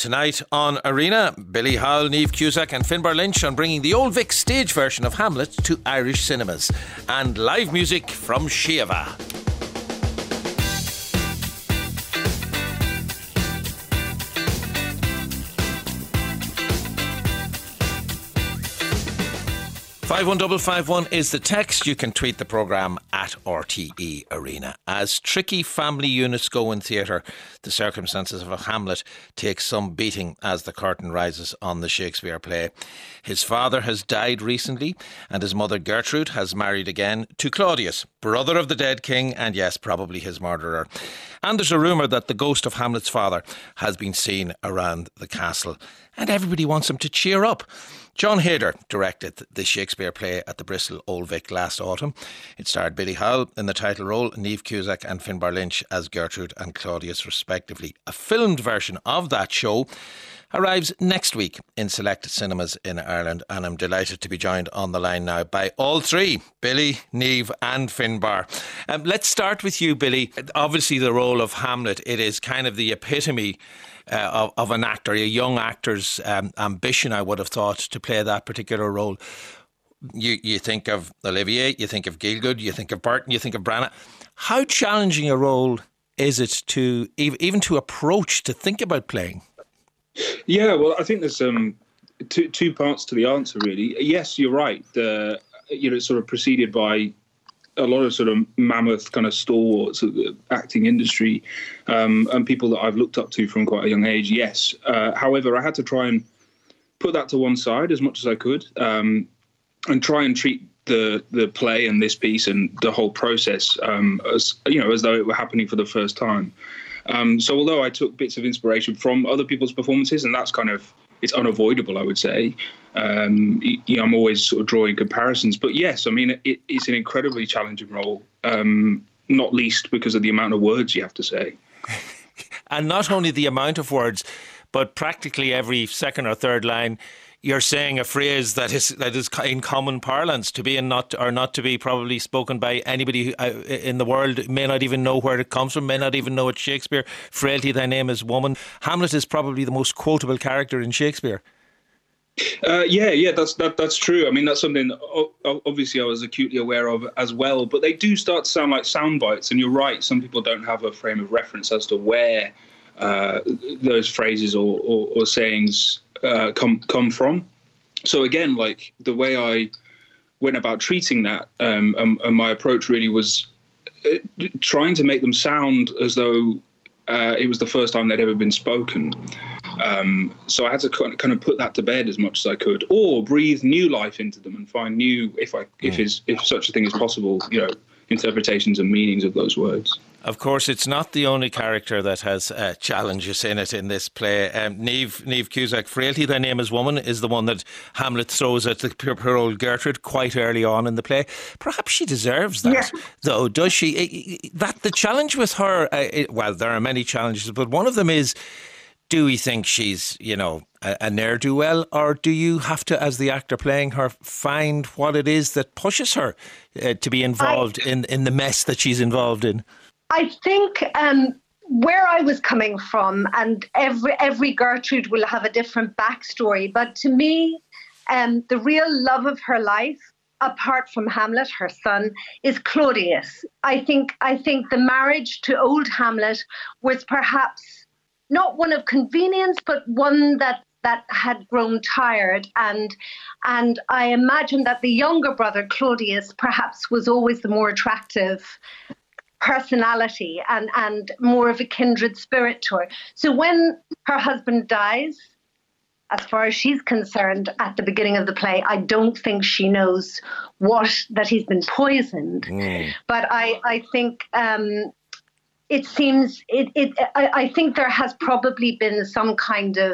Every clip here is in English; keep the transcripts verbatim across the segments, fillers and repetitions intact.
Tonight on Arena, Billy Howell, Niamh Cusack and Finbar Lynch on bringing the Old Vic stage version of Hamlet to Irish cinemas. And live music from Shiava. five one five five one is the text. You can tweet the programme at R T E Arena. As tricky family units go in theatre, the circumstances of a Hamlet take some beating as the curtain rises on the Shakespeare play. His father has died recently and his mother Gertrude has married again to Claudius, brother of the dead king and yes, probably his murderer. And there's a rumour that the ghost of Hamlet's father has been seen around the castle and everybody wants him to cheer up. John Heder directed the Shakespeare play at the Bristol Old Vic last autumn. It starred Billy Howell in the title role, Niamh Cusack and Finbar Lynch as Gertrude and Claudius respectively. A filmed version of that show arrives next week in select cinemas in Ireland, and I'm delighted to be joined on the line now by all three, Billy, Niamh and Finbar. Um, let's start with you, Billy. Obviously the role of Hamlet, it is kind of the epitome Uh, of, of an actor, a young actor's um, ambition, I would have thought, to play that particular role. You you think of Olivier, you think of Gielgud, you think of Burton, you think of Branagh. How challenging a role is it to even to approach, to think about playing? Yeah, well, I think there's um, two two parts to the answer, really. Yes, you're right. The you know, it's sort of preceded by a lot of sort of mammoth kind of stalwarts of the acting industry um, and people that I've looked up to from quite a young age, yes. Uh, however, I had to try and put that to one side as much as I could um, and try and treat the the play and this piece and the whole process um, as, you know, as though it were happening for the first time. Um, so although I took bits of inspiration from other people's performances, and that's kind of, it's unavoidable, I would say. Um, you know, I'm always sort of drawing comparisons. But yes, I mean, it, it's an incredibly challenging role, um, not least because of the amount of words you have to say. And not only the amount of words, but practically every second or third line, you're saying a phrase that is that is in common parlance, to be and not or not to be probably spoken by anybody who, uh, in the world, may not even know where it comes from, may not even know it's Shakespeare. Frailty, thy name is woman. Hamlet is probably the most quotable character in Shakespeare. Uh, yeah, yeah, that's that, that's true. I mean, that's something that obviously I was acutely aware of as well. But they do start to sound like sound bites, and you're right. Some people don't have a frame of reference as to where uh, those phrases or, or, or sayings Uh, come come from. So again, like the way I went about treating that, um, and, and my approach really was uh, trying to make them sound as though uh, it was the first time they'd ever been spoken. Um, so I had to kind of put that to bed as much as I could, or breathe new life into them and find new, if I if is if such a thing is possible, you know, interpretations and meanings of those words. Of course, it's not the only character that has uh, challenges in it in this play. Um, Niamh, Niamh Cusack, Frailty, thy name is woman, is the one that Hamlet throws at the poor old Gertrude quite early on in the play. Perhaps she deserves that, yeah. though, does she? That the challenge with her, uh, it, well, there are many challenges, but one of them is, do we think she's, you know, a, a ne'er-do-well, or do you have to, as the actor playing her, find what it is that pushes her uh, to be involved I... in, in the mess that she's involved in? I think um, where I was coming from, and every every Gertrude will have a different backstory, but to me, um, the real love of her life, apart from Hamlet, her son, is Claudius. I think I think the marriage to old Hamlet was perhaps not one of convenience, but one that that had grown tired, and and I imagine that the younger brother, Claudius, perhaps was always the more attractive personality and, and more of a kindred spirit to her. So when her husband dies, as far as she's concerned, at the beginning of the play, I don't think she knows what that he's been poisoned. Mm. But I, I think um, it seems, it, it I, I think there has probably been some kind of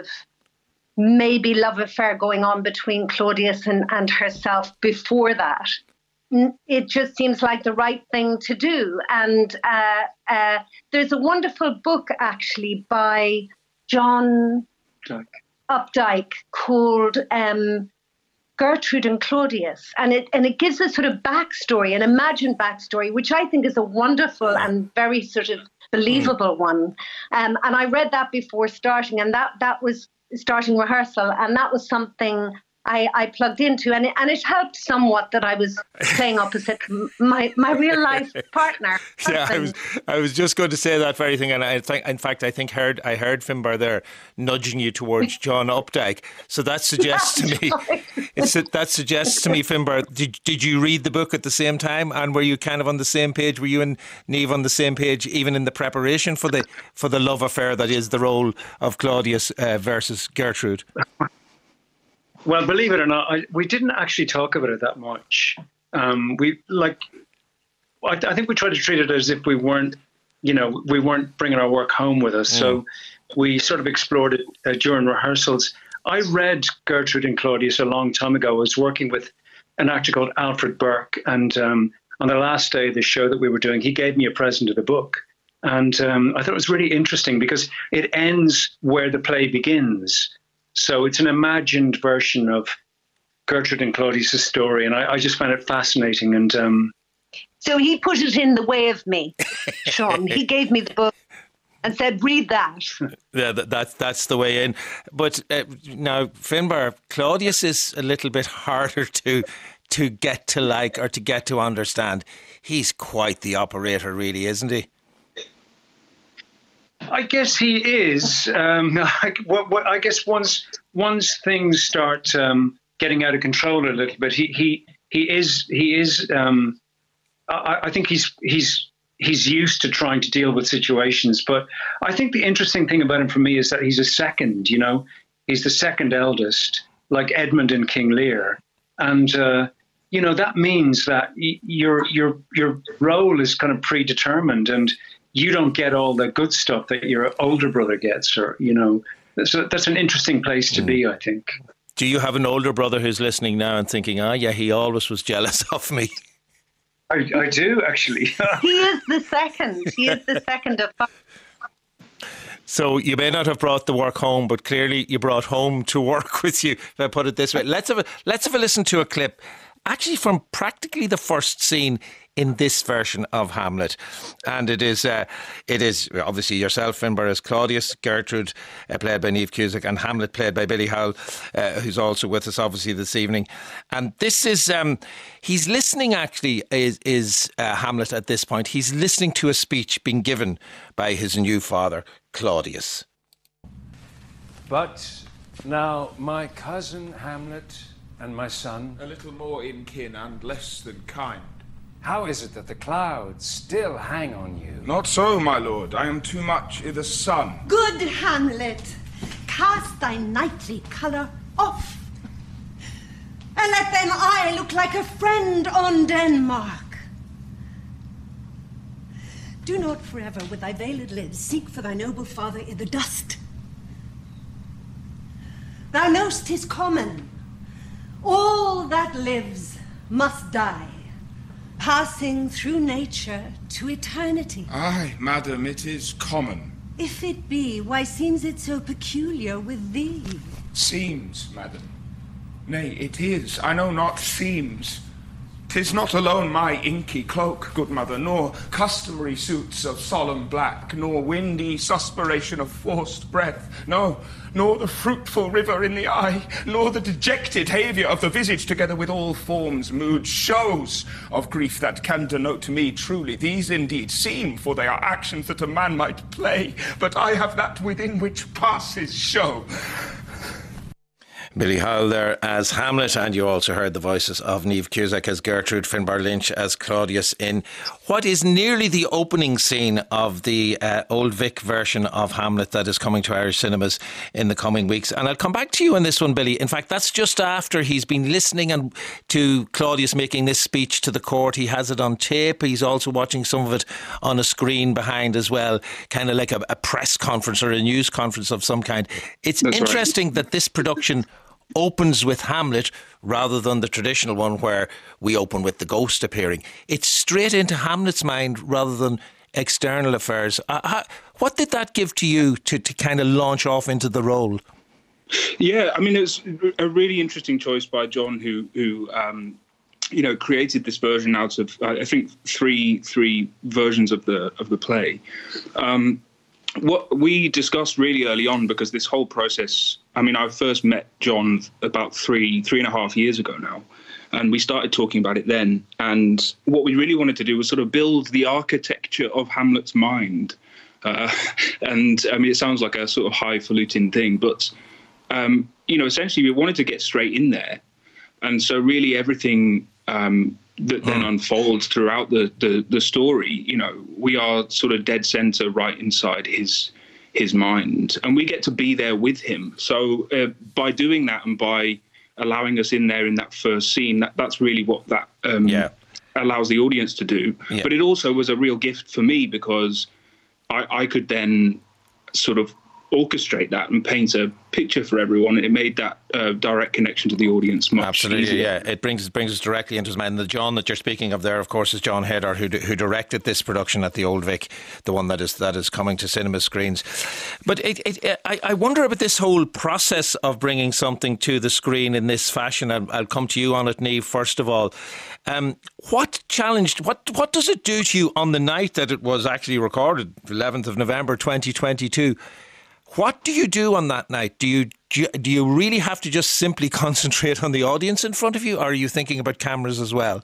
maybe love affair going on between Claudius and, and herself before that. It just seems like the right thing to do. And uh, uh, there's a wonderful book, actually, by John Updike, Updike called um, Gertrude and Claudius. And it and it gives a sort of backstory, an imagined backstory, which I think is a wonderful and very sort of believable mm. one. Um, and I read that before starting, and that, that was starting rehearsal, and that was something I, I plugged into, and it, and it helped somewhat that I was playing opposite my, my real life partner. Yeah, I was I was just going to say that very thing, and I think, in fact, I think heard I heard Finbar there nudging you towards John Updike. So that suggests to me, it's that suggests to me, Finbar, did did you read the book at the same time, and were you kind of on the same page? Were you and Niamh on the same page, even in the preparation for the for the love affair that is the role of Claudius uh, versus Gertrude? Well, believe it or not, I, we didn't actually talk about it that much. Um, we like, I, I think we tried to treat it as if we weren't, you know, we weren't bringing our work home with us. Mm. So we sort of explored it uh, during rehearsals. I read Gertrude and Claudius a long time ago. I was working with an actor called Alfred Burke, and um, on the last day of the show that we were doing, he gave me a present of the book. And um, I thought it was really interesting because it ends where the play begins. So it's an imagined version of Gertrude and Claudius' story, and I, I just found it fascinating. And um, so he put it in the way of me, Sean. He gave me the book and said, "Read that." Yeah, that, that's that's the way in. But uh, now, Finbar, Claudius is a little bit harder to to get to like or to get to understand. He's quite the operator, really, isn't he? I guess he is. Um, I, what, what, I guess once once things start um, getting out of control a little bit, he he he is he is. Um, I, I think he's he's he's used to trying to deal with situations. But I think the interesting thing about him for me is that he's a second. You know, he's the second eldest, like Edmund in King Lear, and uh, you know that means that y- your your your role is kind of predetermined and. You don't get all the good stuff that your older brother gets, or, you know, so that's an interesting place to be, I think. Do you have an older brother who's listening now and thinking, ah, yeah, he always was jealous of me? I, I do, actually. He is the second. He is the second of five. So you may not have brought the work home, but clearly you brought home to work with you, if I put it this way. Let's have a, let's have a listen to a clip, actually from practically the first scene in this version of Hamlet. And it is uh, it is obviously yourself, Finbar, as Claudius, Gertrude, uh, played by Niamh Cusack, and Hamlet, played by Billy Howell, uh, who's also with us, obviously, this evening. And this is, um, he's listening, actually, is, is uh, Hamlet at this point. He's listening to a speech being given by his new father, Claudius. But now my cousin Hamlet and my son... A little more in kin and less than kind. How is it that the clouds still hang on you? Not so, my lord. I am too much i' the sun. Good Hamlet, cast thy knightly colour off, and let thine eye look like a friend on Denmark. Do not forever with thy veiled lids seek for thy noble father i' the dust. Thou know'st 'tis common. All that lives must die, passing through nature to eternity. Aye, madam, it is common. If it be, why seems it so peculiar with thee? Seems, madam. Nay, it is. I know not seems. 'Tis not alone my inky cloak, good mother, nor customary suits of solemn black, nor windy suspiration of forced breath, no, nor the fruitful river in the eye, nor the dejected haviour of the visage, together with all forms, moods, shows of grief that can denote to me truly. These indeed seem, for they are actions that a man might play, but I have that within which passes show. Billy Howell there as Hamlet, and you also heard the voices of Niamh Cusack as Gertrude, Finbar Lynch as Claudius in what is nearly the opening scene of the uh, Old Vic version of Hamlet that is coming to Irish cinemas in the coming weeks. And I'll come back to you on this one, Billy. In fact, that's just after he's been listening and to Claudius making this speech to the court. He has it on tape. He's also watching some of it on a screen behind as well, kind of like a, a press conference or a news conference of some kind. It's That's interesting right. that this production opens with Hamlet rather than the traditional one where we open with the ghost appearing. It's straight into Hamlet's mind rather than external affairs. Uh, how, what did that give to you to, to kind of launch off into the role? Yeah, I mean, it's a really interesting choice by John, who who um, you know, created this version out of, I think, three three versions of the of the play. Um, what we discussed really early on, because this whole process, I mean, I first met John about three three and a half years ago now, and we started talking about it then. And what we really wanted to do was sort of build the architecture of Hamlet's mind. Uh, and I mean, it sounds like a sort of highfalutin thing, but um, you know, essentially, we wanted to get straight in there. And so really everything um, that then mm. unfolds throughout the, the, the story, you know, we are sort of dead center right inside his his mind. And we get to be there with him. So uh, by doing that and by allowing us in there in that first scene, that, that's really what that um, yeah. allows the audience to do. Yeah. But it also was a real gift for me, because I, I could then sort of orchestrate that and paint a picture for everyone, and it made that uh, direct connection to the audience much Absolutely, easier. Yeah. It brings brings us directly into his mind. And the John that you're speaking of there, of course, is John Heder, who who directed this production at the Old Vic, the one that is that is coming to cinema screens. But it, it, I, I wonder about this whole process of bringing something to the screen in this fashion. I'll, I'll come to you on it, Niamh, first of all. Um, what challenged, what what does it do to you on the night that it was actually recorded, eleventh of November twenty twenty-two? What do you do on that night? Do you, do you do you really have to just simply concentrate on the audience in front of you, or are you thinking about cameras as well?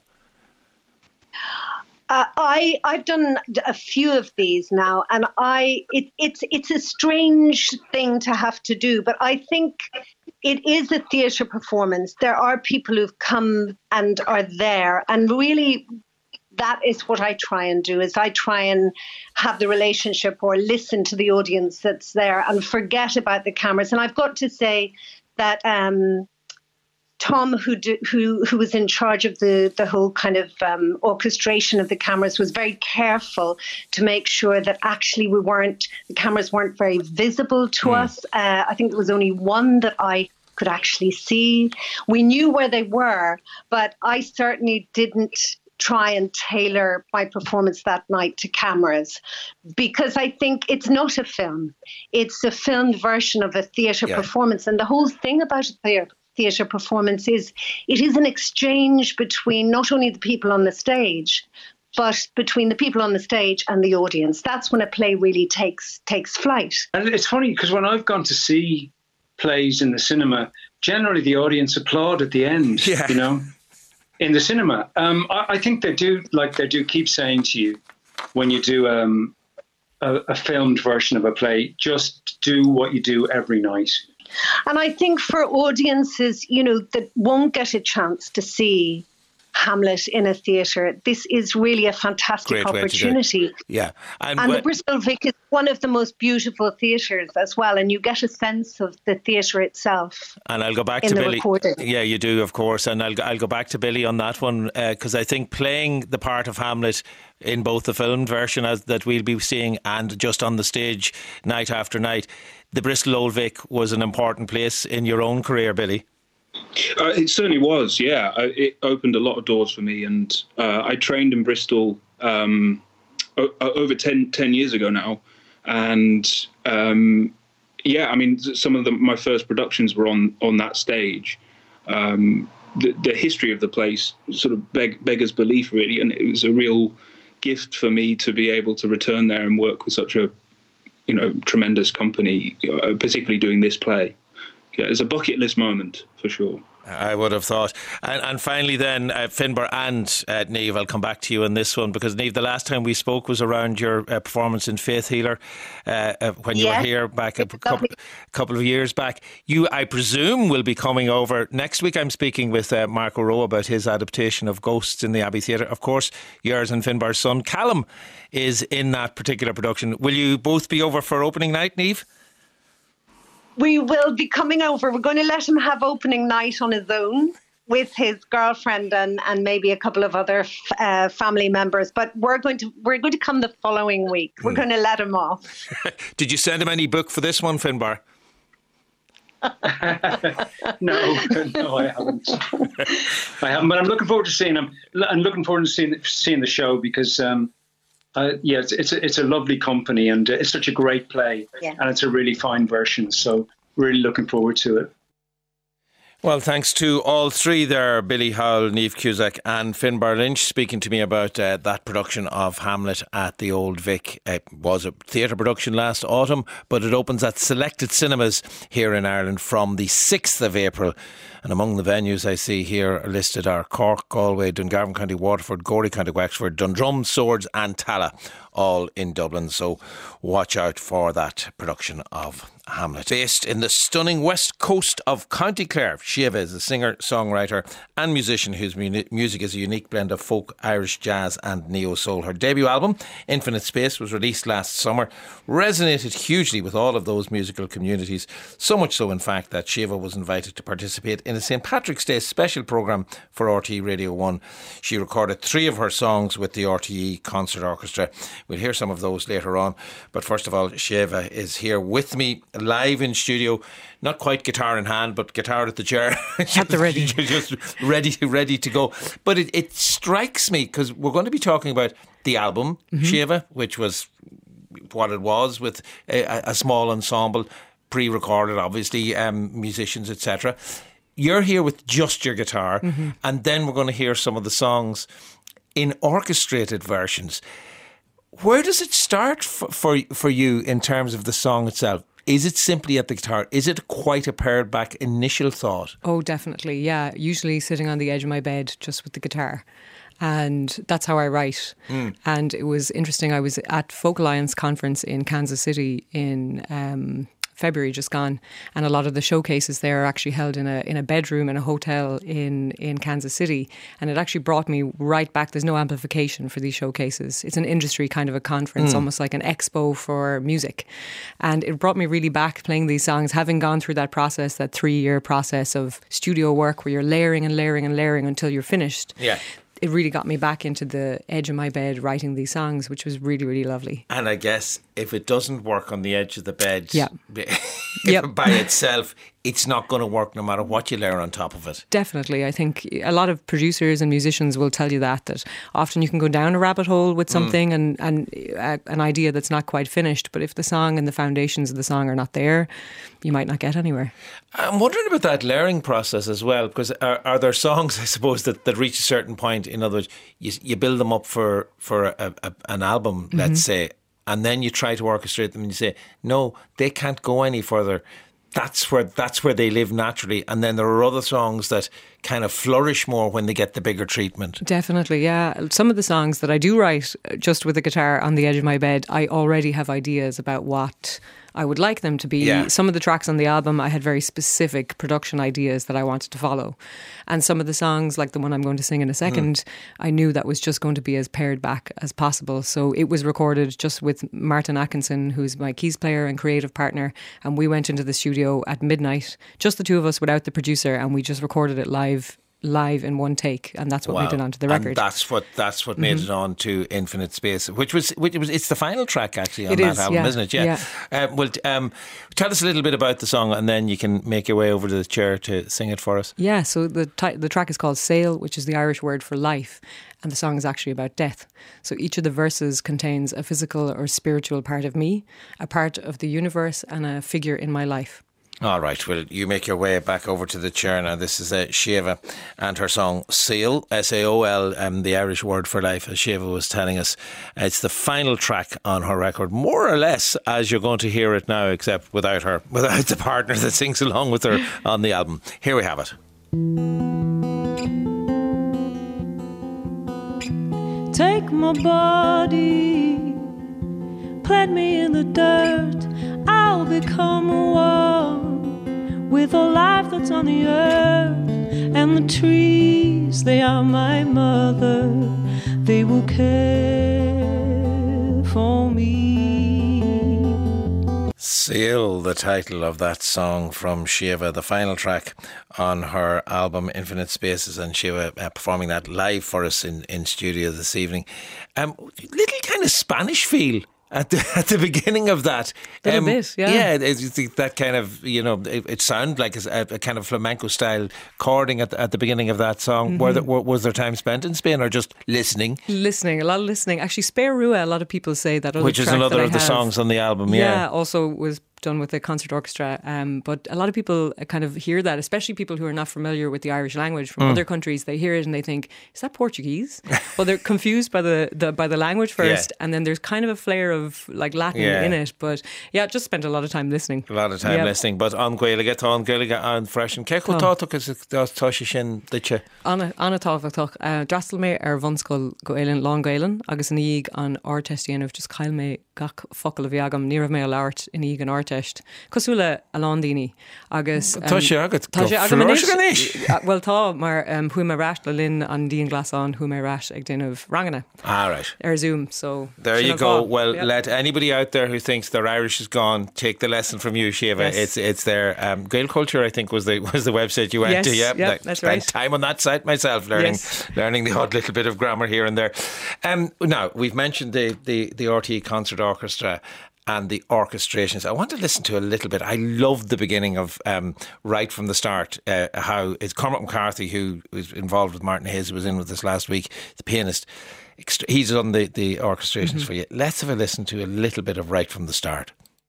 Uh, I I've done a few of these now, and I it, it's it's a strange thing to have to do, but I think it is a theatre performance. There are people who've come and are there, and really, that is what I try and do, is I try and have the relationship or listen to the audience that's there and forget about the cameras. And I've got to say that um, Tom, who do, who who was in charge of the, the whole kind of um, orchestration of the cameras, was very careful to make sure that actually we weren't, the cameras weren't very visible to mm. us. Uh, I think there was only one that I could actually see. We knew where they were, but I certainly didn't try and tailor my performance that night to cameras, because I think it's not a film. It's a filmed version of a theatre yeah. performance. And the whole thing about a theatre performance is it is an exchange between not only the people on the stage, but between the people on the stage and the audience. That's when a play really takes takes flight. And it's funny, because when I've gone to see plays in the cinema, generally the audience applaud at the end, yeah. you know. In the cinema, um, I, I think they do, like they do keep saying to you when you do um, a, a filmed version of a play, just do what you do every night. And I think for audiences, you know, that won't get a chance to see Hamlet in a theatre, this is really a fantastic Great opportunity. Yeah. And, and the Bristol Vic is one of the most beautiful theatres as well, and you get a sense of the theatre itself. And I'll go back to Billy. Recording. Yeah, you do, of course. And I'll, I'll go back to Billy on that one, because uh, I think playing the part of Hamlet in both the filmed version as that we'll be seeing and just on the stage night after night, the Bristol Old Vic was an important place in your own career, Billy. Uh, it certainly was, yeah. I, it opened a lot of doors for me, and uh, I trained in Bristol um, o- over ten, ten years ago now, and um, yeah, I mean, some of the, my first productions were on on that stage. Um, the, the history of the place sort of beg, beggars belief, really, and it was a real gift for me to be able to return there and work with such a, you know, tremendous company, uh, particularly doing this play. Yeah, it's a bucket list moment for sure. I would have thought. And, and finally then, uh, Finbar and uh, Niamh, I'll come back to you on this one, because Niamh, the last time we spoke was around your uh, performance in Faith Healer uh, uh, when you yeah. were here back a couple, couple of years back. You, I presume, will be coming over. Next week I'm speaking with uh, Mark O'Rowe about his adaptation of Ghosts in the Abbey Theatre. Of course, yours and Finbar's son, Callum, is in that particular production. Will you both be over for opening night, Niamh? We will be coming over. We're going to let him have opening night on his own with his girlfriend and, and maybe a couple of other uh, family members. But we're going to we're going to come the following week. We're mm. going to let him off. Did you send him any book for this one, Finbar? no, no, I haven't. I haven't. But I'm looking forward to seeing him. I'm looking forward to seeing seeing the show, because. Um, Uh, yeah, it's it's a, it's a lovely company, and it's such a great play, yeah. and it's a really fine version. So really looking forward to it. Well, thanks to all three there, Billy Howell, Niamh Cusack and Finbar Lynch, speaking to me about uh, that production of Hamlet at the Old Vic. It was a theatre production last autumn, but it opens at selected cinemas here in Ireland from the sixth of April. And among the venues I see here listed are Cork, Galway, Dungarvan County, Waterford, Gorey County, Wexford, Dundrum, Swords and Talla, all in Dublin. So watch out for that production of Hamlet. Based in the stunning west coast of County Clare, Shiva is a singer, songwriter and musician whose mu- music is a unique blend of folk, Irish jazz and neo-soul. Her debut album, Infinite Space, was released last summer, resonated hugely with all of those musical communities, so much so in fact that Shiva was invited to participate in a Saint Patrick's Day special programme for R T E Radio one. She recorded three of her songs with the R T E Concert Orchestra. We'll hear some of those later on, but first of all, Shiva is here with me live in studio, not quite guitar in hand, but guitar at the chair. At the ready. Just ready, ready to go. But it, it strikes me, because we're going to be talking about the album, mm-hmm. Shiva, which was what it was, with a, a small ensemble, pre-recorded, obviously, um, musicians, et cetera. You're here with just your guitar, mm-hmm. and then we're going to hear some of the songs in orchestrated versions. Where does it start for, for for you in terms of the song itself? Is it simply at the guitar? Is it quite a pared back initial thought? Oh, definitely, yeah. Usually sitting on the edge of my bed just with the guitar. And that's how I write. Mm. And it was interesting, I was at Folk Alliance conference in Kansas City in um, February just gone, and a lot of the showcases there are actually held in a in a bedroom in a hotel in, in Kansas City, and it actually brought me right back. There's no amplification for these showcases. It's an industry kind of a conference, mm. almost like an expo for music, and it brought me really back playing these songs, having gone through that process, that three-year process of studio work where you're layering and layering and layering until you're finished. Yeah. It really got me back into the edge of my bed writing these songs, which was really, really lovely. And I guess if it doesn't work on the edge of the bed yeah. yep. by itself, it's not going to work no matter what you layer on top of it. Definitely. I think a lot of producers and musicians will tell you that, that often you can go down a rabbit hole with something mm. and, and uh, an idea that's not quite finished. But if the song and the foundations of the song are not there, you might not get anywhere. I'm wondering about that layering process as well, because are, are there songs, I suppose, that, that reach a certain point? In other words, you, you build them up for, for a, a, an album, mm-hmm. let's say, and then you try to orchestrate them and you say, no, they can't go any further. That's where that's where they live naturally. And then there are other songs that kind of flourish more when they get the bigger treatment. Definitely, yeah. Some of the songs that I do write just with the guitar on the edge of my bed, I already have ideas about what I would like them to be. Yeah. Some of the tracks on the album, I had very specific production ideas that I wanted to follow. And some of the songs, like the one I'm going to sing in a second, mm. I knew that was just going to be as pared back as possible. So it was recorded just with Martin Atkinson, who's my keys player and creative partner. And we went into the studio at midnight, just the two of us without the producer, and we just recorded it live. live in one take, and that's what wow. made it onto the record. And that's what that's what made mm-hmm. it on to Infinite Space, which was which was it's the final track actually on it that is, album, yeah. isn't it? Yeah. yeah. Uh, well, um, tell us a little bit about the song, and then you can make your way over to the chair to sing it for us. Yeah. So the t- the track is called Sail, which is the Irish word for life, and the song is actually about death. So each of the verses contains a physical or spiritual part of me, a part of the universe, and a figure in my life. All right, well, you make your way back over to the chair now. This is uh, Shiva and her song Sail, S A O L, um, the Irish word for life, as Shiva was telling us. It's the final track on her record, more or less as you're going to hear it now, except without her, without the partner that sings along with her on the album. Here we have it. Take my body, plant me in the dirt, I'll become one with all life that's on the earth. And the trees, they are my mother, they will care for me. Sail, the title of that song from Shiva, the final track on her album Infinite Spaces, and Shiva uh, performing that live for us in, in studio this evening. Um, little kind of Spanish feel At the, at the beginning of that. A little um, bit, yeah. Yeah, it's that kind of, you know, it, it sounded like a, a kind of flamenco style chording at the, at the beginning of that song. Mm-hmm. Were there, was there time spent in Spain or just listening? Listening, a lot of listening. Actually, Spare Rua, a lot of people say that. Other Which is track another that of the have, songs on the album, yeah. Yeah, also was done with the concert orchestra. Um, but a lot of people kind of hear that, especially people who are not familiar with the Irish language from mm. other countries. They hear it and they think, is that Portuguese? Well, they're confused by the, the by the language first, yeah. and then there's kind of a flare of like Latin yeah. in it. But yeah, just spent a lot of time listening. A lot of time yeah. listening. But on Gaeilge tá on Gaeilge an freisin. Ceacht go táach is tá sé sin duite? Anna Anna táhachtach. Drastal mé ar bhunscoil go éileann lán Gaeilin agus an íg an ártestíanamh just cail mé gach focail a bhí agam ní raibh mé a labhart in íg an árteist. Cosúla a lán daoine agus tá sé agat tá sé agam inis. Well tá mar um, hui mé ras le linn an díon glasán hui mé ras ag déanamh rangana. Ah, right. Ar Zoom. So there you go. Well, yep. Let anybody out there who thinks their Irish is gone take the lesson from you, Siobhan. Yes. It's it's there. Um, Gael Culture, I think, was the was the website you went yes, to. Yep, yep, that's spent right. time on that site myself, learning yes. learning the odd little bit of grammar here and there. Um, now we've mentioned the the the R T E Concert Orchestra and the orchestrations. I want to listen to a little bit. I loved the beginning of um, right from the start. Uh, how it's Cormac McCarthy, who was involved with Martin Hayes, who was in with us last week, the pianist. He's done the, the orchestrations mm-hmm. for you. Let's have a listen to a little bit of right from the start.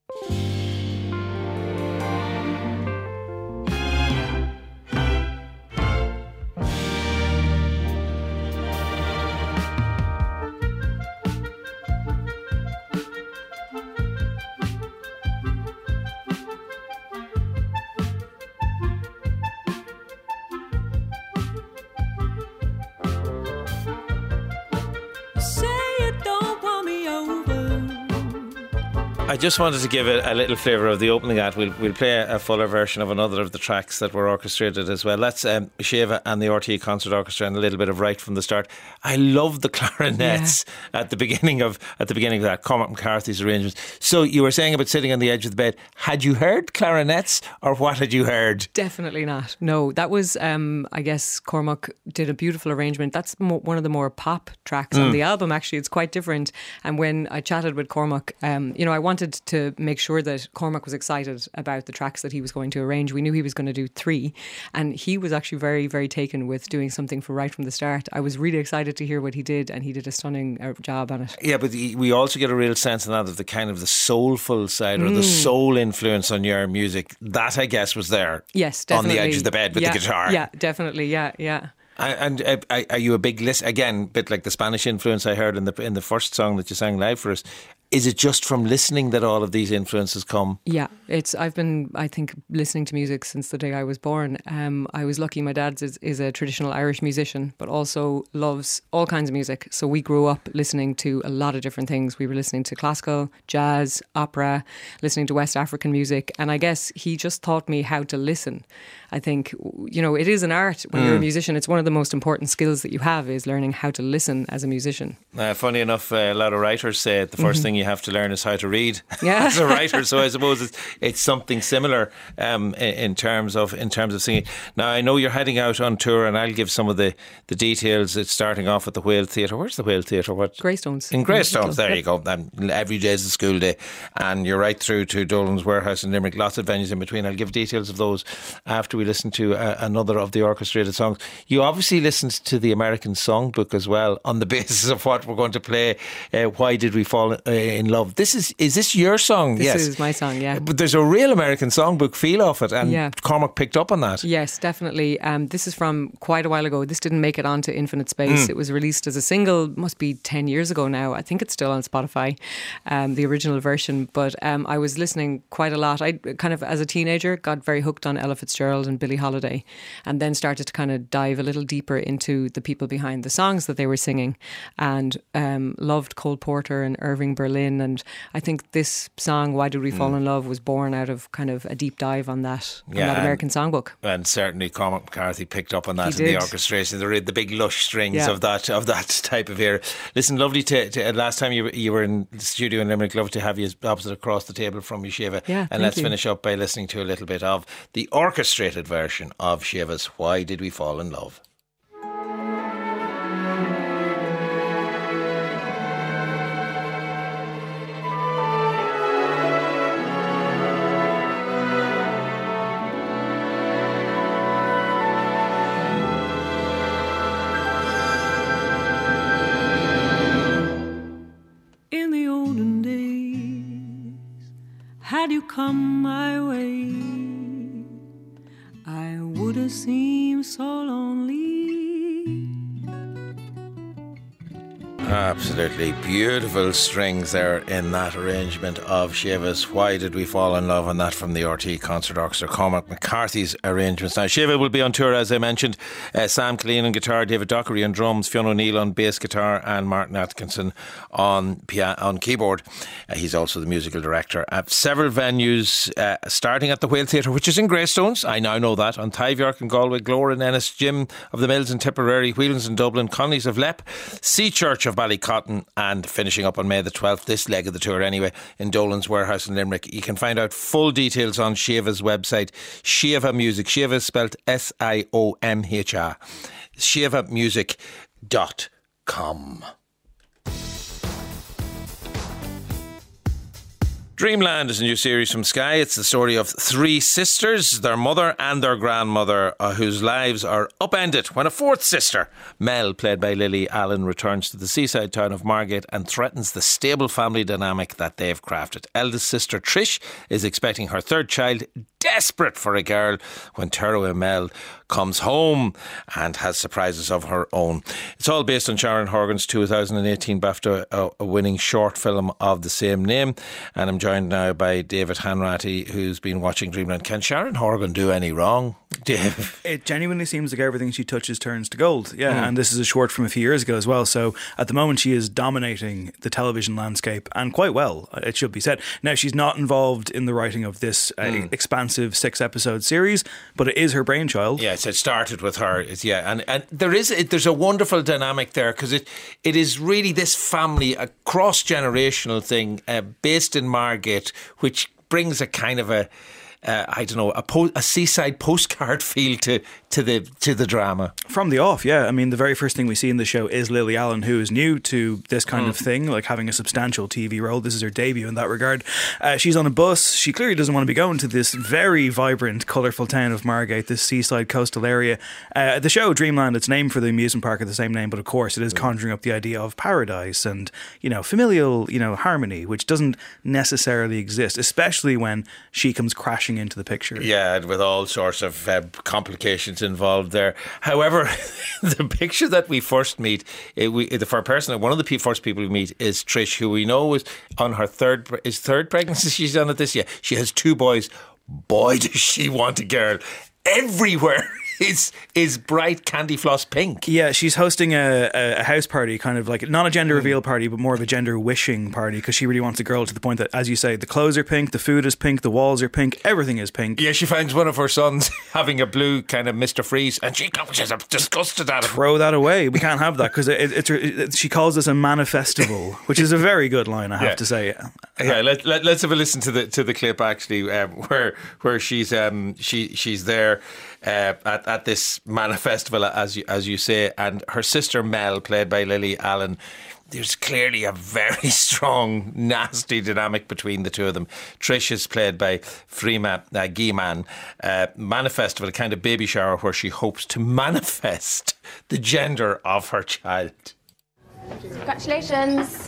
I just wanted to give it a little flavour of the opening act. We'll, we'll play a fuller version of another of the tracks that were orchestrated as well. That's um, Siobhan and the R T E Concert Orchestra and a little bit of right from the start. I love the clarinets yeah. at the beginning of at the beginning of that, Cormac McCarthy's arrangements. So you were saying about sitting on the edge of the bed. Had you heard clarinets or what had you heard? Definitely not. No, that was, um, I guess, Cormac did a beautiful arrangement. That's mo- one of the more pop tracks mm. on the album, actually. It's quite different. And when I chatted with Cormac, um, you know, I wanted to make sure that Cormac was excited about the tracks that he was going to arrange. We knew he was going to do three, and he was actually very, very taken with doing something for right from the start. I was really excited to hear what he did, and he did a stunning uh, job on it. Yeah, but we also get a real sense of that, of the kind of the soulful side or mm. the soul influence on your music. That, I guess, was there. Yes, definitely. On the edge of the bed with yeah, the guitar. Yeah, definitely. Yeah, yeah. And uh, are you a big list again? A bit like the Spanish influence I heard in the in the first song that you sang live for us. Is it just from listening that all of these influences come? Yeah, it's. I've been, I think, listening to music since the day I was born. Um, I was lucky. My dad is, is a traditional Irish musician, but also loves all kinds of music. So we grew up listening to a lot of different things. We were listening to classical, jazz, opera, listening to West African music, and I guess he just taught me how to listen. I think, you know, it is an art when mm. you're a musician. It's one of the most important skills that you have is learning how to listen as a musician. Uh, funny enough, uh, a lot of writers say the first mm-hmm. thing you have to learn is how to read yeah. as a writer. So I suppose it's, it's something similar um, in, in terms of in terms of singing. Now I know you're heading out on tour, and I'll give some of the, the details. It's starting off at the Whale Theatre. Where's the Whale Theatre? What? Greystones. In Greystones. There you go. And every day is a school day, and you're right through to Dolan's Warehouse in Limerick. Lots of venues in between. I'll give details of those after we listen to uh, another of the orchestrated songs. You obviously listened to the American Songbook as well on the basis of what we're going to play. Uh, Why Did We Fall uh, in Love? This is is this your song? This yes. is my song, yeah. But there's a real American Songbook feel off it, and yeah. Cormac picked up on that. Yes, definitely. Um, this is from quite a while ago. This didn't make it onto Infinite Space. Mm. It was released as a single, must be ten years ago now. I think it's still on Spotify, um, the original version. But um, I was listening quite a lot. I kind of, as a teenager, got very hooked on Ella Fitzgerald and Billie Holiday, and then started to kind of dive a little deeper into the people behind the songs that they were singing, and um, loved Cole Porter and Irving Berlin. And I think this song, Why Did We Fall mm. in Love, was born out of kind of a deep dive on that, on yeah, that American Songbook. And certainly Cormac McCarthy picked up on that he in did. the orchestration, the, the big lush strings yeah. of that of that type of era. Listen, lovely to, to last time you, you were in the studio in Limerick, lovely to have you opposite across the table from you, Siobhan. Yeah, and let's you. finish up by listening to a little bit of the orchestrated version of Siobhan's Why Did We Fall in Love? come my way, I wouldn't seem so lonely. Absolutely beautiful strings there in that arrangement of Shiva's Why Did We Fall in Love, and that from the R T E Concert Orchestra, Cormac McCarthy's arrangements. Now Shiva will be on tour, as I mentioned. uh, Sam Killeen on guitar, David Dockery on drums, Fionn O'Neill on bass guitar, and Martin Atkinson on piano, on keyboard. Uh, he's also the musical director at several venues, uh, starting at the Whale Theatre, which is in Greystones, I now know that, on Tyve York in Galway, Glora in Ennis, Jim of the Mills in Tipperary, Whelan's in Dublin, Connolly's of Lepp, Sea Church of Ballycotton, and finishing up on May the twelfth, this leg of the tour anyway, in Dolan's Warehouse in Limerick. You can find out full details on Shiva's website, Shiva Music. Shiva is spelled S I O M H A. shiva music dot com. Dreamland is a new series from Sky. It's the story of three sisters, their mother and their grandmother, uh, whose lives are upended when a fourth sister, Mel, played by Lily Allen, returns to the seaside town of Margate and threatens the stable family dynamic that they've crafted. Eldest sister Trish is expecting her third child, desperate for a girl, when Tara Mel comes home and has surprises of her own. It's all based on Sharon Horgan's two thousand eighteen BAFTA uh, winning short film of the same name. And I'm joined now by David Hanratty, who's been watching Dreamland. Can Sharon Horgan do any wrong, Dave? It genuinely seems like everything she touches turns to gold. Yeah, Mm. and this is a short from a few years ago as well. So at the moment she is dominating the television landscape, and quite well, it should be said. Now, she's not involved in the writing of this uh, Mm. expansive six episode series, but it is her brainchild. Yes, it started with her. It's, yeah, and, and there is it, there's a wonderful dynamic there, because it it is really this family, a cross generational thing, uh, based in Margate, which brings a kind of a uh, I don't know a, po- a seaside postcard feel to to the to the drama from the off. Yeah, I mean, the very first thing we see in the show is Lily Allen, who is new to this kind Mm. of thing, like having a substantial T V role. This is her debut in that regard. Uh, she's on a bus. She clearly doesn't want to be going to this very vibrant, colourful town of Margate, this seaside coastal area. Uh, the show Dreamland, it's named for the amusement park of the same name, but of course it is conjuring up the idea of paradise and, you know, familial, you know, harmony, which doesn't necessarily exist, especially when she comes crashing into the picture. Yeah, and with all sorts of uh, complications involved there. However, the picture that we first meet, it, we, the for a person, one of the pe- first people we meet is Trish, who we know is on her third pre- is third pregnancy she's done it this year. She has two boys. Boy, does she want a girl. Everywhere is is bright candy floss pink. Yeah, she's hosting a, a house party, kind of like not a gender reveal party, but more of a gender wishing party, because she really wants a girl, to the point that, as you say, the clothes are pink, the food is pink, the walls are pink, everything is pink. Yeah, she finds one of her sons having a blue kind of Mister Freeze, and she comes, she's disgusted at it. Throw that away. We can't have that, because it, it, it, she calls this a manifestival, which is a very good line, I have Yeah. to say. Yeah, let, let, let's have a listen to the to the clip actually, um, where where she's um she she's there uh, at at this manifestival, as you as you say, and her sister Mel, played by Lily Allen. There's clearly a very strong, nasty dynamic between the two of them. Trish is played by Freema uh, Gieman. Uh, manifestival, a kind of baby shower where she hopes to manifest the gender of her child. Congratulations.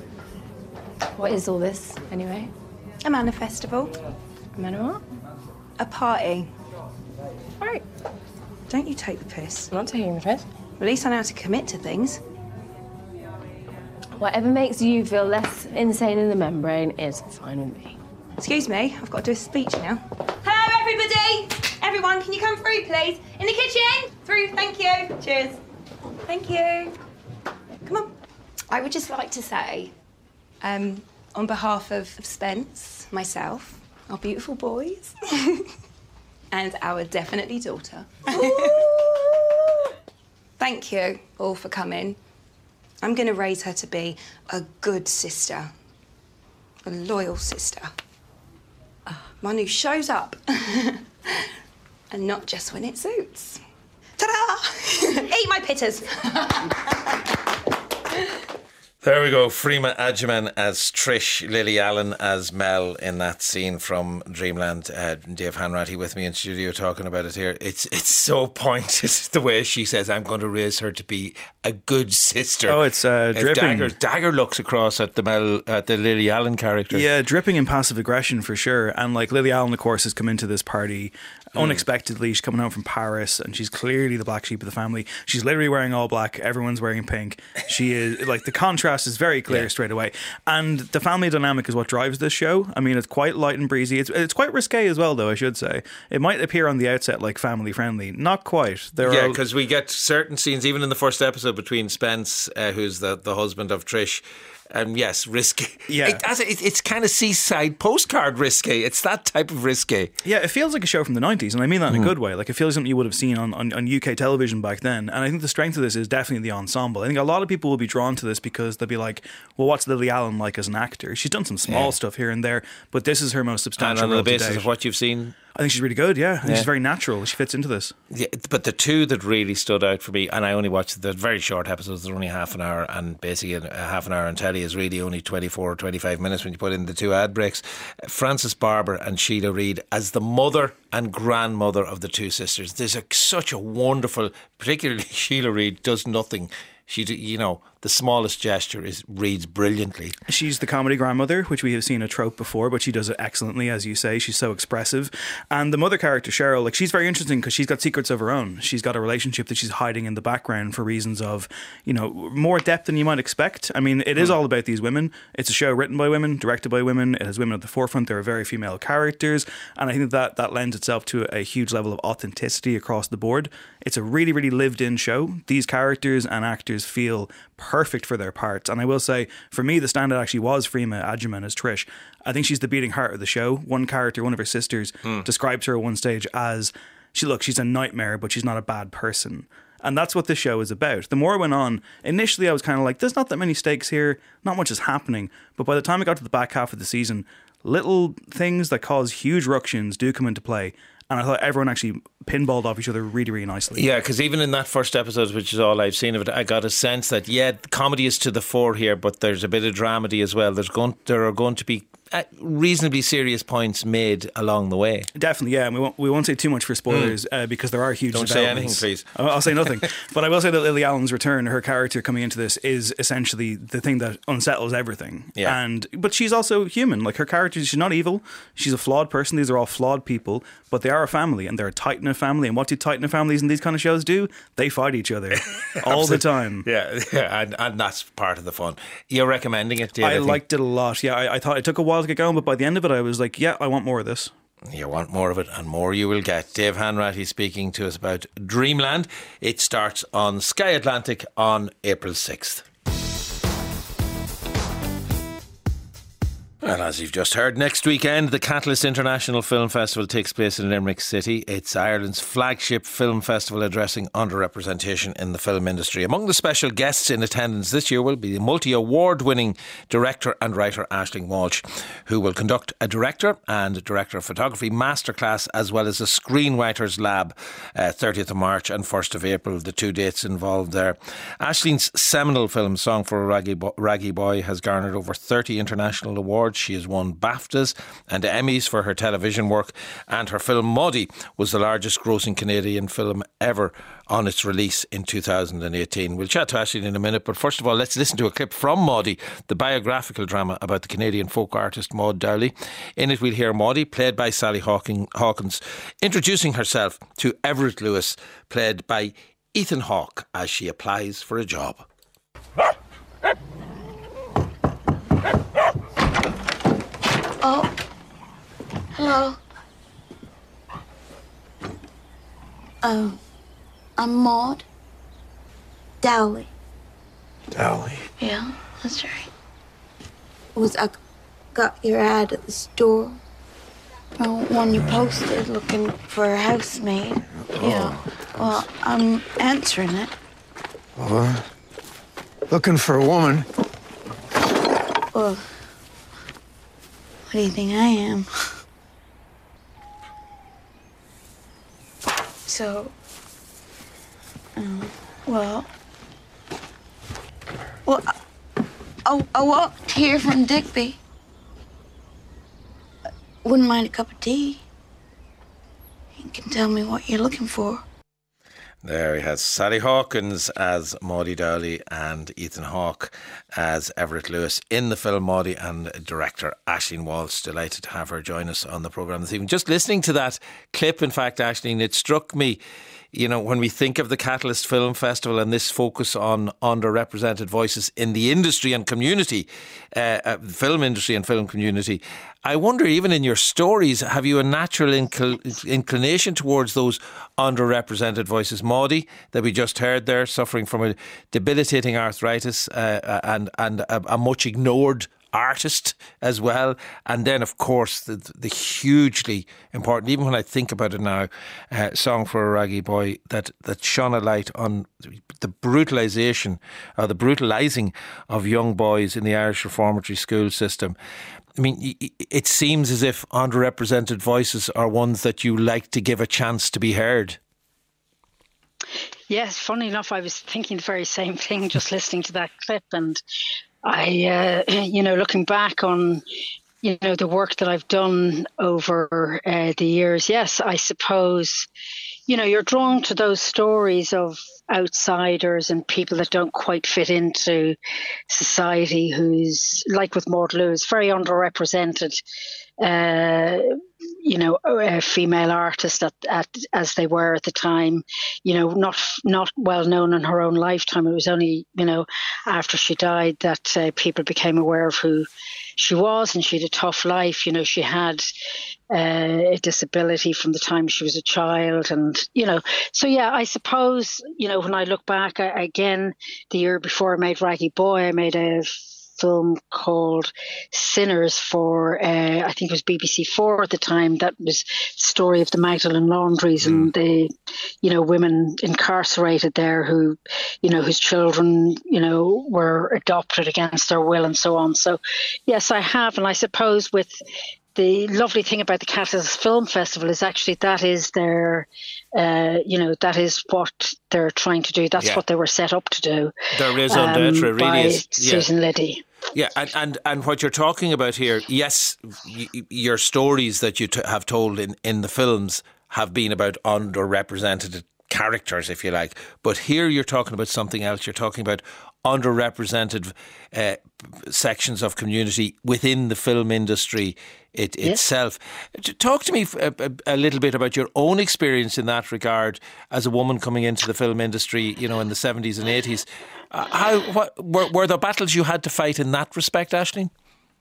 What is all this, anyway? A manifestival. A man what? A party. Right. Don't you take the piss. I'm not taking the piss. At least I know how to commit to things. Whatever makes you feel less insane in the membrane is fine with me. Excuse me, I've got to do a speech now. Hello, everybody! Everyone, can you come through, please? In the kitchen? Through, thank you. Cheers. Thank you. Come on. I would just like to say, um, on behalf of Spence, myself, our beautiful boys, and our definitely daughter, thank you all for coming. I'm going to raise her to be a good sister, a loyal sister, one who shows up, and not just when it suits. Ta-da! Eat my pitters. There we go. Freema Agyeman as Trish, Lily Allen as Mel in that scene from Dreamland. Uh, Dave Hanratty with me in studio talking about it here. It's it's so pointed the way she says, "I'm going to raise her to be a good sister." Oh, it's uh, dripping. Dagger, Dagger looks across at the Mel, at the Lily Allen character. Yeah, dripping in passive aggression for sure. And like Lily Allen, of course, has come into this party mm. unexpectedly. She's coming home from Paris, and she's clearly the black sheep of the family. She's literally wearing all black. Everyone's wearing pink. She is like the contrast is very clear yeah. straight away, and the family dynamic is what drives this show. I mean, it's quite light and breezy. It's it's quite risque as well, though. I should say it might appear on the outset like family friendly, not quite. There yeah, are because we get certain scenes, even in the first episode, between Spence, uh, who's the the husband of Trish. Um, yes, risky. Yeah, it, it, it's kind of seaside postcard risky. It's that type of risky. Yeah, it feels like a show from the nineties, and I mean that in mm. a good way. Like it feels like something you would have seen on, on, on U K television back then. And I think the strength of this is definitely the ensemble. I think a lot of people will be drawn to this because they'll be like, "Well, what's Lily Allen like as an actor? She's done some small yeah. stuff here and there, but this is her most substantial." And on role the basis to date. of what you've seen, I think she's really good. Yeah, I think yeah. she's very natural. She fits into this. Yeah, but the two that really stood out for me, and I only watched the very short episodes. They're only half an hour, and basically a half an hour on telly is really only twenty-four or twenty-five minutes when you put in the two ad breaks. Frances Barber and Sheila Reid as the mother and grandmother of the two sisters. There's a, such a wonderful, particularly Sheila Reid does nothing. She, you know, the smallest gesture is reads brilliantly. She's the comedy grandmother, which we have seen a trope before, but she does it excellently, as you say. She's so expressive. And the mother character, Cheryl, like she's very interesting because she's got secrets of her own. She's got a relationship that she's hiding in the background for reasons of, you know, more depth than you might expect. I mean, it is all about these women. It's a show written by women, directed by women. It has women at the forefront. There are very female characters. And I think that that lends itself to a huge level of authenticity across the board. It's a really, really lived-in show. These characters and actors feel perfect for their parts. And I will say, for me, the standout actually was Freema Agyeman as Trish. I think she's the beating heart of the show. One character, one of her sisters, mm. describes her at one stage as, she look, she's a nightmare, but she's not a bad person. And that's what this show is about. The more it went on, initially I was kind of like, there's not that many stakes here, not much is happening. But by the time I got to the back half of the season, little things that cause huge ructions do come into play. And I thought everyone actually pinballed off each other really, really nicely. Yeah, because even in that first episode, which is all I've seen of it, I got a sense that, yeah, comedy is to the fore here, but there's a bit of dramedy as well. There's going, there are going to be uh, reasonably serious points made along the way. Definitely, yeah. And we won't, we won't say too much for spoilers mm. uh, because there are huge Don't say anything, please. I'll, I'll say nothing. But I will say that Lily Allen's return, her character coming into this, is essentially the thing that unsettles everything. Yeah. And But she's also human. Like her character, she's not evil. She's a flawed person. These are all flawed people, but they are a family, and they're a tight-knit family. And what do tight-knit families in these kind of shows do? They fight each other all the time. Yeah, yeah, and, and that's part of the fun. You're recommending it, Dave? I, I liked it a lot. Yeah, I, I thought it took a while to get going, but by the end of it, I was like, yeah, I want more of this. You want more of it, and more you will get. Dave Hanratty speaking to us about Dreamland. It starts on Sky Atlantic on April sixth. Well, as you've just heard, next weekend the Catalyst International Film Festival takes place in Limerick City. It's Ireland's flagship film festival addressing underrepresentation in the film industry. Among the special guests in attendance this year will be the multi-award winning director and writer Aisling Walsh, who will conduct a director and director of photography masterclass as well as a screenwriters lab, uh, thirtieth of March and first of April, the two dates involved there. Aisling's seminal film Song for a Raggy, Bo- Raggy Boy has garnered over thirty international awards. She has won BAFTAs and Emmys for her television work, and her film Maudie was the largest grossing Canadian film ever on its release in two thousand eighteen. We'll chat to Aisling in a minute, but first of all, let's listen to a clip from Maudie, the biographical drama about the Canadian folk artist Maud Dowley. In it, we'll hear Maudie, played by Sally Hawkins, introducing herself to Everett Lewis, played by Ethan Hawke, as she applies for a job. Oh, hello. Um, I'm Maud Dowley. Dowley? Yeah, that's right. It was I got your ad at the store. Oh, one you posted looking for a housemaid. Oh. Yeah. Well, I'm answering it. Uh, looking for a woman. Well, what do you think I am? So, um, well, well, I, I walked here from Digby. Wouldn't mind a cup of tea. You can tell me what you're looking for. There he has Sally Hawkins as Maudie Dowley and Ethan Hawke as Everett Lewis in the film Maudie, and director Aisling Walsh. Delighted to have her join us on the programme this evening. Just listening to that clip, in fact, Aisling, it struck me, you know, when we think of the Catalyst Film Festival and this focus on underrepresented voices in the industry and community, uh, uh, film industry and film community, I wonder, even in your stories, have you a natural incl- inclination towards those underrepresented voices? Maudie, that we just heard there, suffering from a debilitating arthritis uh, and, and a, a much ignored artist as well, and then of course the, the hugely important, even when I think about it now, uh, Song for a Raggy Boy, that, that shone a light on the brutalisation or the brutalising of young boys in the Irish reformatory school system. I mean, it seems as if underrepresented voices are ones that you like to give a chance to be heard. Yes, funny enough, I was thinking the very same thing just listening to that clip, and I, uh, you know, looking back on, you know, the work that I've done over uh, the years, yes, I suppose, you know, you're drawn to those stories of outsiders and people that don't quite fit into society, who's, like with Maud Lewis, very underrepresented, uh, you know, a female artist at, at as they were at the time, you know, not not well known in her own lifetime. It was only, you know, after she died that uh, people became aware of who she was, and she had a tough life. You know, she had uh, a disability from the time she was a child, and, you know, so yeah, I suppose, you know, when I look back, I, again, the year before I made Raggy Boy, I made a film called Sinners for uh, I think it was B B C Four at the time. That was the story of the Magdalen Laundries mm. and the, you know, women incarcerated there who, you know, whose children, you know, were adopted against their will and so on. So yes, I have, and I suppose with the lovely thing about the Catalyst Film Festival is actually that is their, uh, you know, that is what they're trying to do. That's yeah. what they were set up to do. Their raison d'etre really by is yeah. Susan Liddy. Yeah, and, and, and what you're talking about here, yes, y- your stories that you t- have told in, in the films have been about underrepresented characters, if you like. But here you're talking about something else. You're talking about underrepresented uh, sections of community within the film industry it, yes. itself. Talk to me a, a, a little bit about your own experience in that regard as a woman coming into the film industry, you know, in the seventies and eighties. Uh, how what, were, were there battles you had to fight in that respect, Aisling?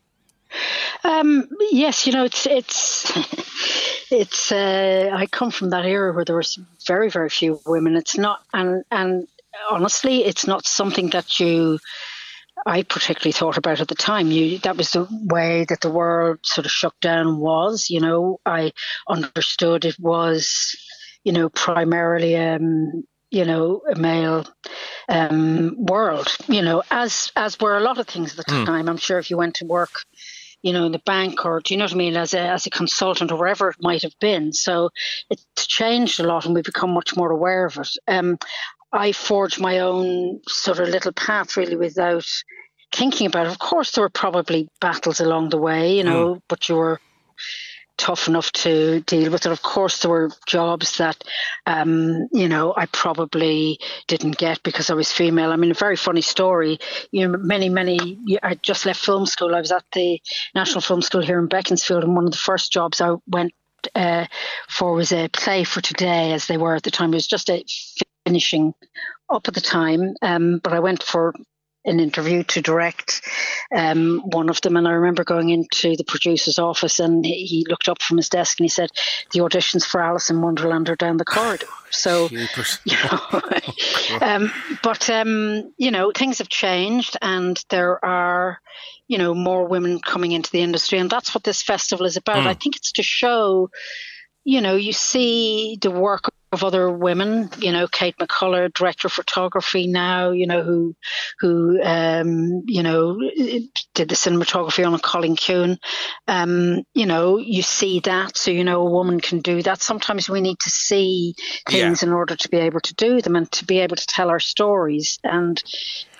Um, yes, you know, it's it's it's. Uh, I come from that era where there was very, very few women. It's not, and and honestly, it's not something that you, I particularly thought about at the time. You that was the way that the world sort of shut down was. You know, I understood it was, you know, primarily um, you know, a male um, world. You know, as as were a lot of things at the mm. time. I'm sure if you went to work, you know, in the bank, or do you know what I mean, as a as a consultant or wherever it might have been. So it's changed a lot, and we've become much more aware of it. Um, I forged my own sort of little path really without thinking about it. Of course, there were probably battles along the way, you know, mm. but you were tough enough to deal with it. Of course, there were jobs that, um, you know, I probably didn't get because I was female. I mean, a very funny story. You know, many, many, I just left film school. I was at the National Film School here in Beaconsfield, and one of the first jobs I went uh, for was a Play for Today, as they were at the time. It was just a finishing up at the time, um, but I went for an interview to direct um, one of them, and I remember going into the producer's office, and he looked up from his desk and he said, "The auditions for Alice in Wonderland are down the corridor." So, you know, um, but um, you know, things have changed, and there are, you know, more women coming into the industry, and that's what this festival is about. Mm. I think it's to show, you know, you see the work of other women, you know, Kate McCullough, director of photography now, you know, who, who, um, you know, did the cinematography on Colin Kuhn. Um, you know, you see that, so, you know, a woman can do that. Sometimes we need to see things yeah. in order to be able to do them and to be able to tell our stories. And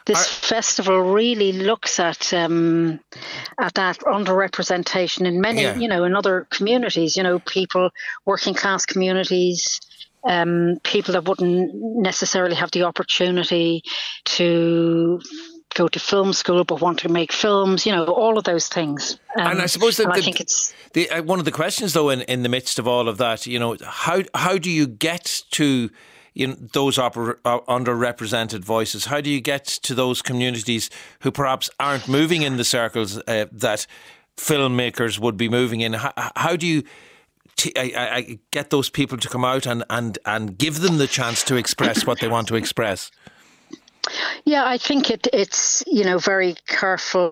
this Are, festival really looks at um, at that underrepresentation in many, yeah. you know, in other communities. You know, people, working class communities. Um, people that wouldn't necessarily have the opportunity to go to film school but want to make films, you know, all of those things. Um, and I suppose that I the, think it's the, uh, one of the questions, though, in, in the midst of all of that, you know, how how do you get to you know, those oper- uh, underrepresented voices? How do you get to those communities who perhaps aren't moving in the circles uh, that filmmakers would be moving in? How, how do you T- I, I get those people to come out and, and, and give them the chance to express what they want to express? Yeah, I think it, it's, you know, very careful,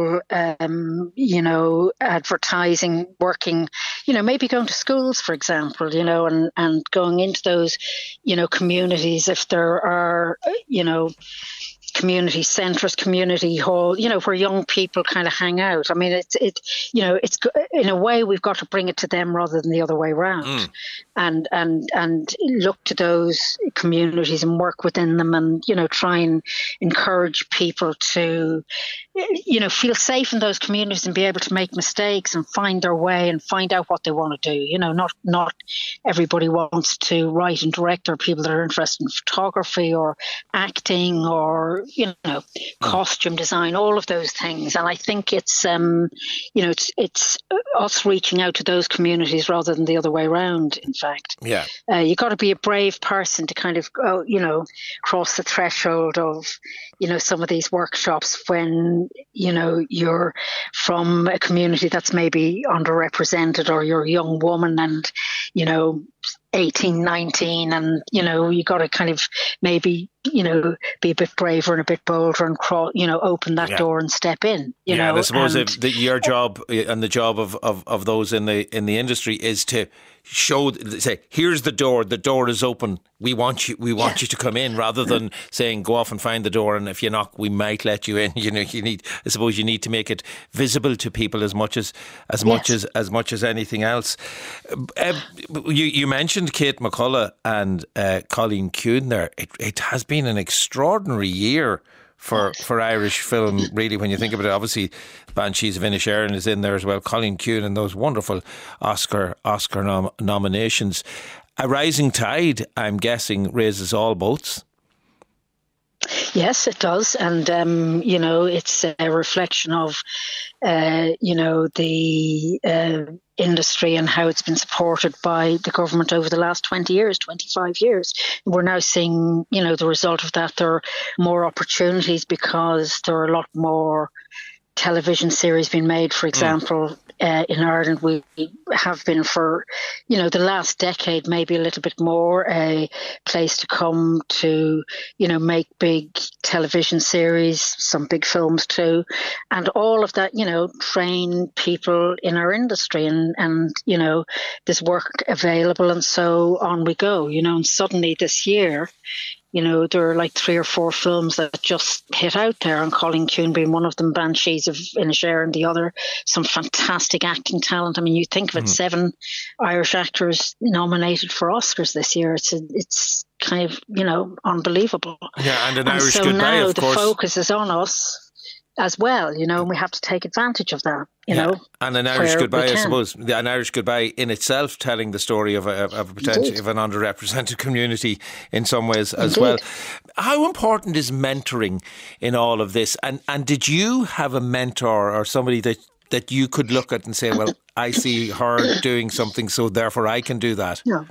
um, you know, advertising, working, you know, maybe going to schools, for example, you know, and, and going into those, you know, communities if there are, you know, community centres, community hall, you know, where young people kind of hang out. I mean, it's, it, you know, it's in a way we've got to bring it to them rather than the other way around, mm. and and and look to those communities and work within them, and you know, try and encourage people to, you know, feel safe in those communities and be able to make mistakes and find their way and find out what they want to do. You know, not not everybody wants to write and direct. There are people that are interested in photography or acting or, you know, costume design, all of those things. And I think it's, um, you know, it's it's us reaching out to those communities rather than the other way around, in fact. Yeah. Uh, you got to be a brave person to kind of, oh, you know, cross the threshold of, you know, some of these workshops when, you know, you're from a community that's maybe underrepresented, or you're a young woman and, you know, eighteen, nineteen, and, you know, you got to kind of maybe, you know, be a bit braver and a bit bolder and crawl, you know, open that yeah. door and step in, you yeah, know. And I suppose and, that your job and the job of, of, of those in the in the industry is to show, say, here's the door, the door is open, we want you we want yeah. you to come in, rather than saying go off and find the door, and if you knock we might let you in. You know, you need, I suppose you need to make it visible to people as much as as yes. much as as much as anything else. Uh, you, you mentioned Kate McCullough and uh, Colleen Kuhn there. It, it has been an extraordinary year for, for Irish film, really, when you think about it. Obviously, Banshees of Inisherin is in there as well. Colleen Kuhn and those wonderful Oscar Oscar nom- nominations. A rising tide, I'm guessing, raises all boats. Yes, it does. And, um, you know, it's a reflection of, uh, you know, the uh, industry and how it's been supported by the government over the last twenty years, twenty-five years. We're now seeing, you know, the result of that. There are more opportunities because there are a lot more television series being made, for example. Mm. Uh, in Ireland, we have been for, you know, the last decade, maybe a little bit more, a place to come to, you know, make big television series, some big films too. And all of that, you know, train people in our industry, and, and, you know, there's work available, and so on we go, you know. And suddenly this year, you know, there are like three or four films that just hit out there, and Colleen Kuhn being one of them, Banshees of Inisherin the other. Some fantastic acting talent. I mean, you think of it, mm-hmm. seven Irish actors nominated for Oscars this year. It's a, it's kind of, you know, unbelievable. Yeah, and an and Irish so Goodbye, now of the course. focus is on us as well, you know, and we have to take advantage of that, you yeah. know. And an Irish Goodbye, I suppose, an Irish Goodbye in itself, telling the story of a, of a potential of an underrepresented community in some ways as Indeed. well. How important is mentoring in all of this? And and did you have a mentor or somebody that, that you could look at and say, well, I see her doing something, so therefore I can do that? No.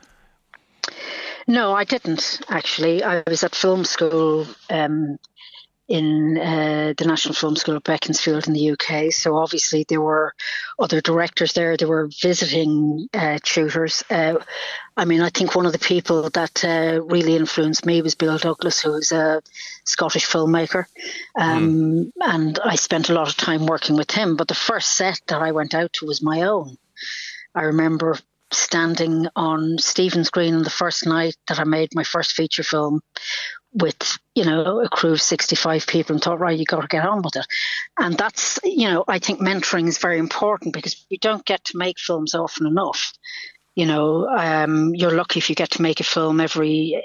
No, I didn't, actually. I was at film school um in uh, the National Film School of Beaconsfield in the U K. So obviously there were other directors there. There were visiting uh, tutors. Uh, I mean, I think one of the people that uh, really influenced me was Bill Douglas, who was a Scottish filmmaker. Um, mm. And I spent a lot of time working with him. But the first set that I went out to was my own. I remember standing on Stephen's Green on the first night that I made my first feature film with, you know, a crew of sixty-five people, and thought, right, you got to get on with it. And that's, you know, I think mentoring is very important, because we don't get to make films often enough. You know, um, you're lucky if you get to make a film every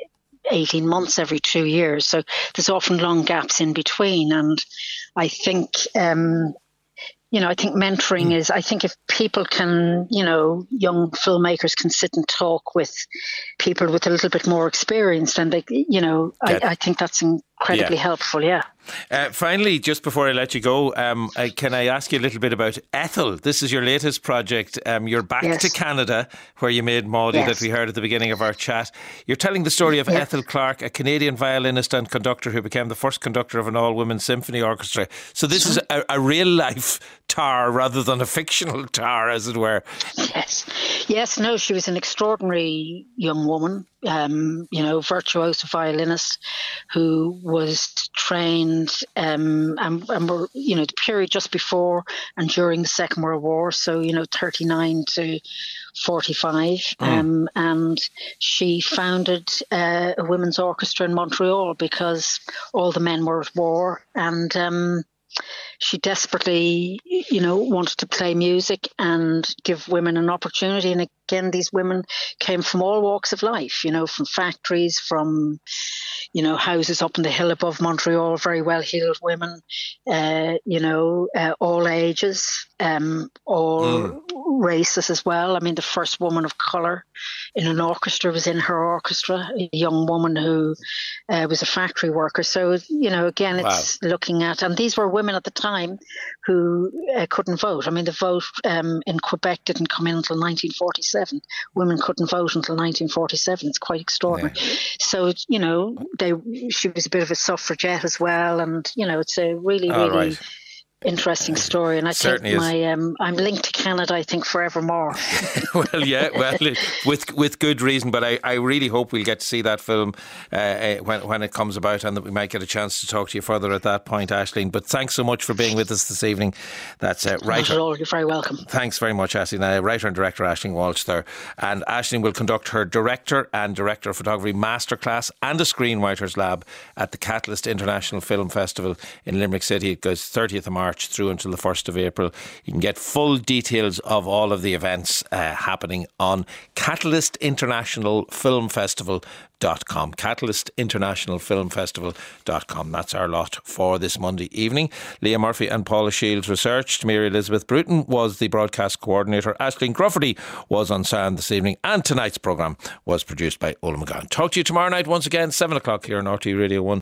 eighteen months every two years. So there's often long gaps in between. And I think, um, you know, I think mentoring is, I think if people can, you know, young filmmakers can sit and talk with people with a little bit more experience, then they, you know, I, I think that's incredibly yeah. helpful, yeah. Uh, finally, just before I let you go, um, I, can I ask you a little bit about Ethel? This is your latest project. Um, you're back yes. to Canada, where you made Maudie, yes. that we heard at the beginning of our chat. You're telling the story of yes. Ethel Clark, a Canadian violinist and conductor who became the first conductor of an all-women symphony orchestra. So this is a, a real-life tar rather than a fictional tar, as it were. Yes. Yes, no, she was an extraordinary young woman, um, you know, virtuoso violinist who was trained um, and, and were, you know, the period just before and during the Second World War, so, you know, thirty-nine to forty-five. Mm. Um, and she founded uh, a women's orchestra in Montreal because all the men were at war, and um, she desperately, you know, wanted to play music and give women an opportunity. And again, these women came from all walks of life, you know, from factories, from, you know, houses up on the hill above Montreal, very well-heeled women, uh, you know, uh, all ages, um, all mm. races as well. I mean, the first woman of colour in an orchestra was in her orchestra, a young woman who uh, was a factory worker. So, you know, again, it's wow. looking at, and these were women at the time who uh, couldn't vote. I mean, the vote um, in Quebec didn't come in until nineteen forty-seven. Women couldn't vote until nineteen forty-seven. It's quite extraordinary. Yeah. So, you know, they she was a bit of a suffragette as well. And, you know, it's a really, All really... right. interesting story, and I Certainly think my um, I'm linked to Canada, I think, forevermore. Well, yeah, well, with with good reason. But I, I really hope we'll get to see that film uh, when when it comes about, and that we might get a chance to talk to you further at that point, Aisling. But thanks so much for being with us this evening. That's uh, writer. Not at all. You're very welcome. Thanks very much, Aisling. Uh, writer and director Aisling Walsh there, and Aisling will conduct her director and director of photography masterclass and a screenwriters lab at the Catalyst International Film Festival in Limerick City. It goes thirtieth of March through until the first of April. You can get full details of all of the events uh, happening on Catalyst International Film Festival dot com. Catalyst International Film Festival dot com. That's our lot for this Monday evening. Leah Murphy and Paula Shields researched. Mary Elizabeth Bruton was the broadcast coordinator. Aisling Crufferty was on sound this evening, and tonight's programme was produced by Ola McGowan. Talk to you tomorrow night once again, seven o'clock here on R T Radio one.